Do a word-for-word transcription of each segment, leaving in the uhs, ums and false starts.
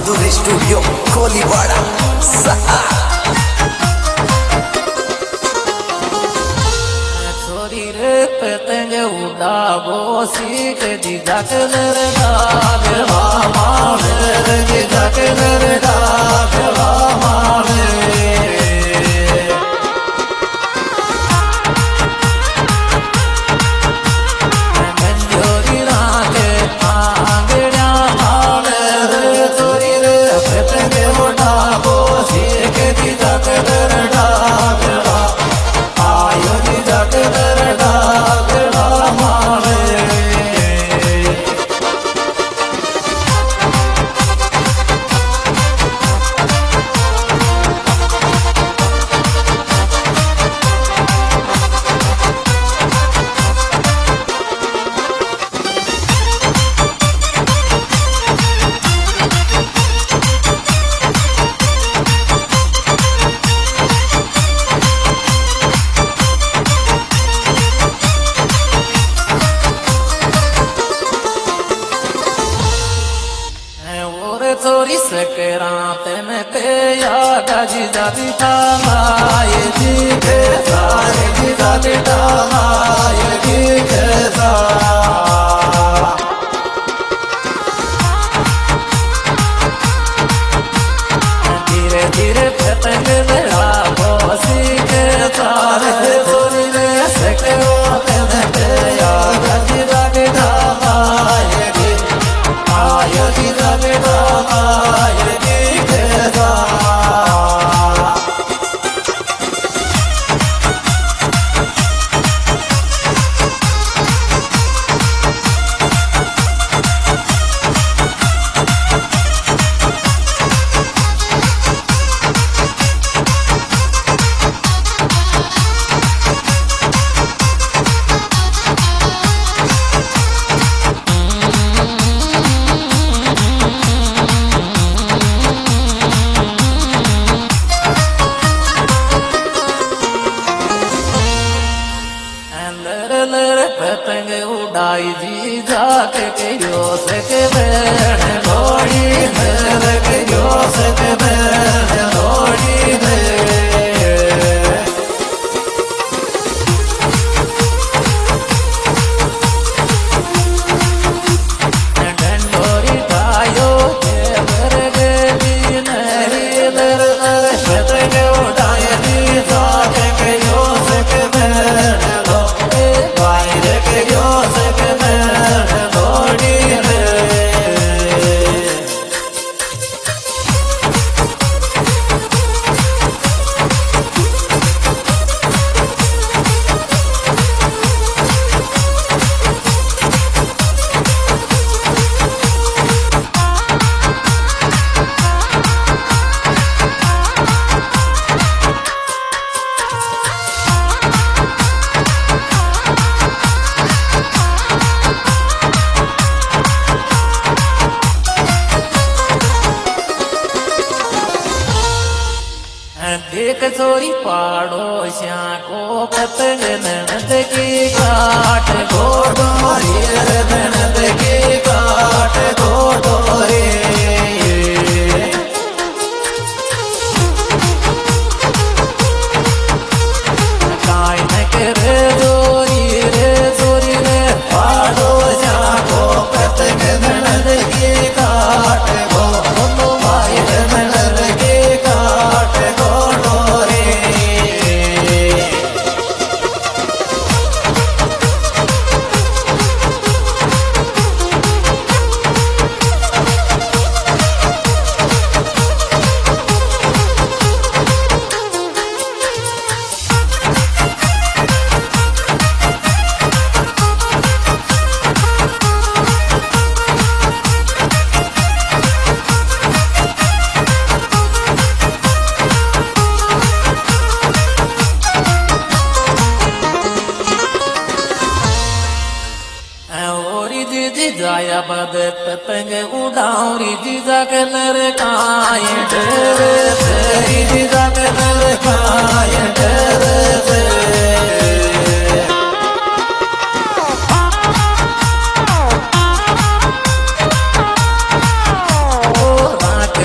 बहादुर studio Koliwada सहा। छोरी रे पतंग उड़ावो सीख दीदा कलर डाग मारे दीदा कलर डाग मारे मंजोरी रागे आंगड़िया मारे छोरी रे पतंग उड़ावो सीख दीदा कलर डाग आयो दीदा कलर डाग मारे। थोड़ी सकरात में पे याद जी जाती थामाए जी के सारे जी जाती थामाए जी के धीरे धीरे पतंग लड़ा बोसी के सारे थोड़ी रे सकरात में पे याद जी जाती थामाए जी आयो जी जाती पतंग उड़ाई जी जाके कहो सके बैठ लोड़ी मेरे कहो सके बैठ लोड़ी मेरे डंडोरी ठायो मेरे गेली नरी दर पतंग उड़ाई जी जाके कहो सके बैठ देख छोरी पाड़ोसिया को पतंग ननद की काट घोड़ोरी ननद की काट घोड़ोरी काय न करे जोरी रे जोरी रे पाड़ोसिया को पतंग ननद की काट घोड़ो भाई ननद की काट जाया बद पतंग उड़ाऊरी जीजा के नर काए डरे तेरी जीजा के नर काए डरे से ओ रात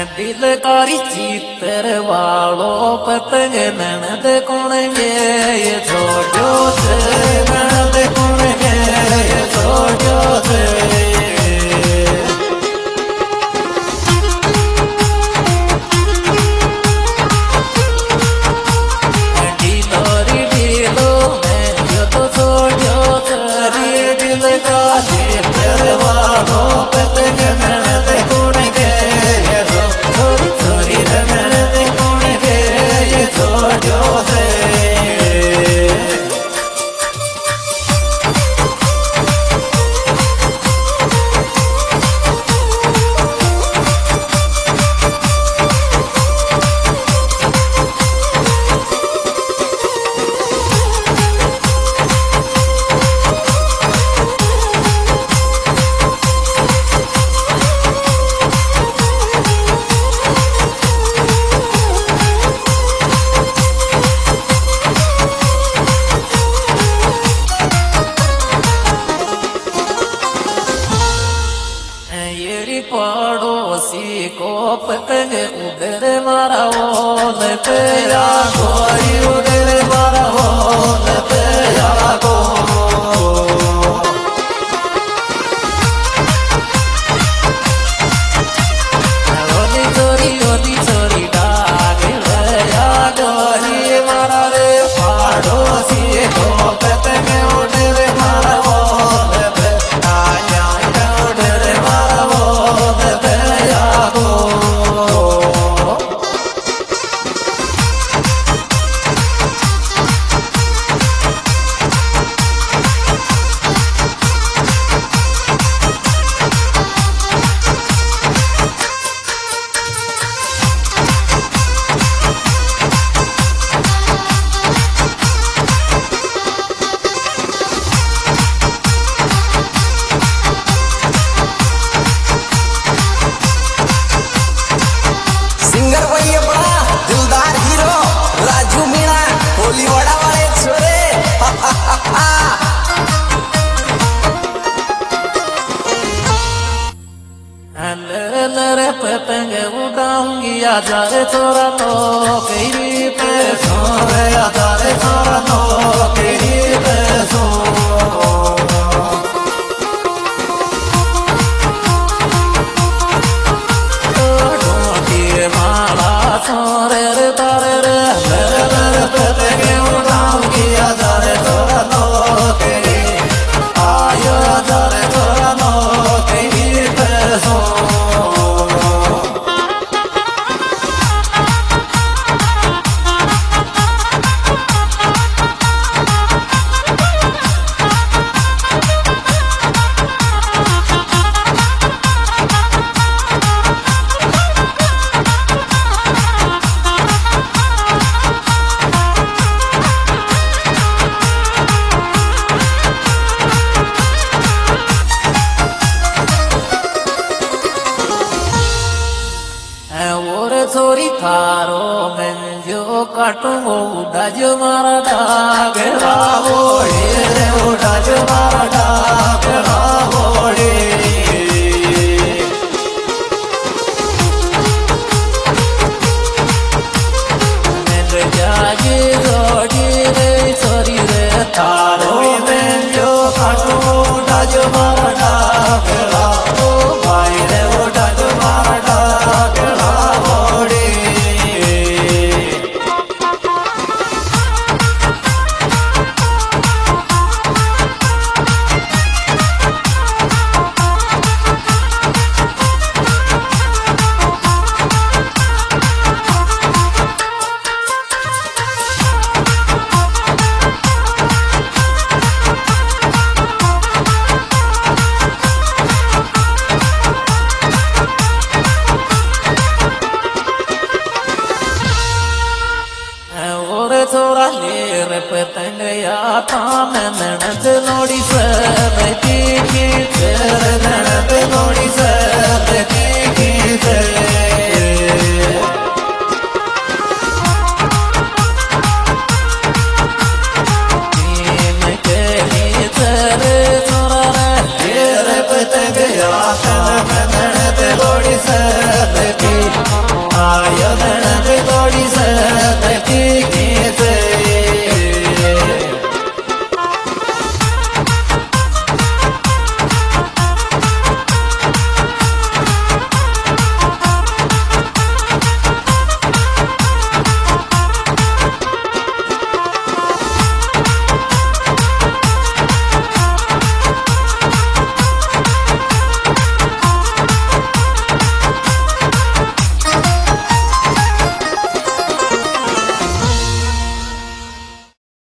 दिलकारी चित्र वालो पतंग ननद कौन गे ये छोड़ो से ननद कौन गे ये छोड़ो से दिलोरी दिलो में जो तो छोड़ो तेरी दिल का चित्र वालो पतंग ननद कौन गे पड़ोसी को पतंग उधर मारा वो न तेरा कोई उधर मारा वो न तेरा को ओनी चोरी ओनी चोरी डाग गया गोरी मारा रे पड़ोसी को पतंग उधर मारा वो पतंग उड़ाऊंगी आजार थोड़ा तो तेरी पे सो आजार थोड़ा तो तेरी पे सो माला सोरे रे तारे रे पतंग उड़ाऊंगी आजार थोड़ा तो तेरी आयो आजार थोड़ा तो तेरी पे सो छोरी थारो में जो काटूंगो उड़ाज मारा डाग रावोड़े रे उड़ाज मारा डाग रावोड़े मेरे जागे जोड़ी रे छोरी रे थारो में जो काटूंगो उड़ाज मारा डाग रावो भाई रे उड़ाज मारा डाग थोड़ा लेर पतंग या ताम ननद नोड़ी सरती की सर ननद नोड़ी सरती की सर के सर थोड़ा लेर पतंग या ताम ननद नोड़ी सर